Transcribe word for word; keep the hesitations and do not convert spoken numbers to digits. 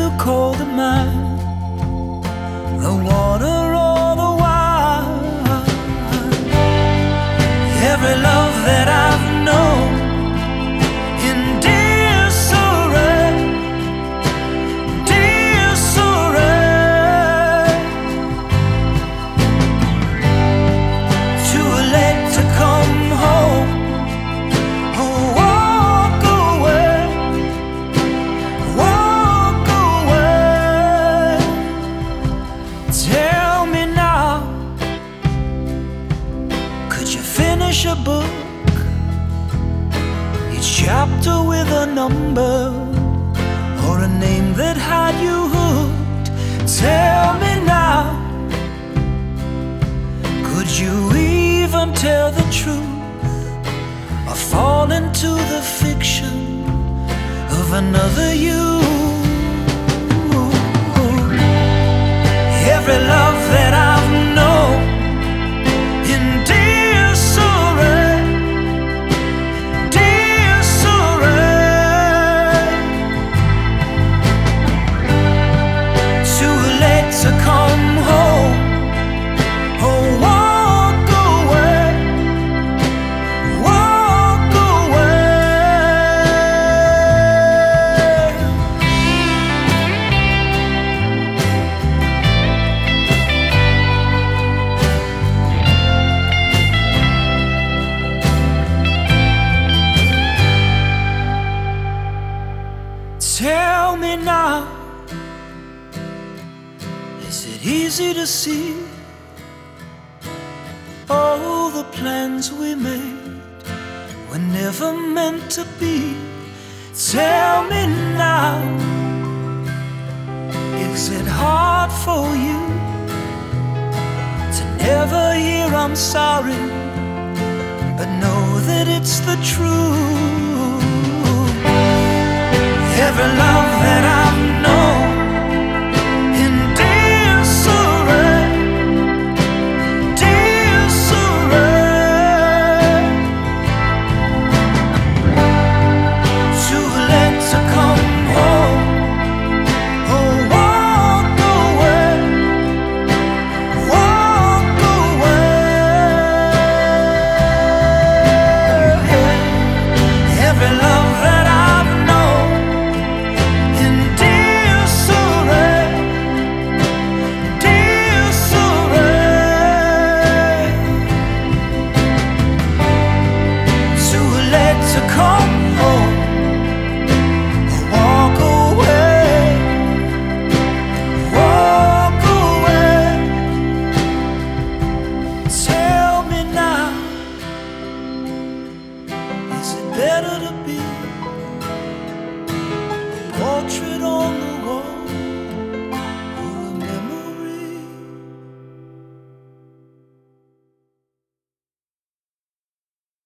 call the man, the water or the wine. Every love that I've known in disarray, disarray. Too late to come home. Finish a book, each chapter with a number or a name that had you hooked. Tell me now, could you even tell the truth or fall into the fiction of another you? Every love that I've known in to come home, oh walk away, walk Tell me now, is it easy to see all the plans we made were never meant to be? Tell me now, is it hard for you to never hear I'm sorry, but know that it's the truth?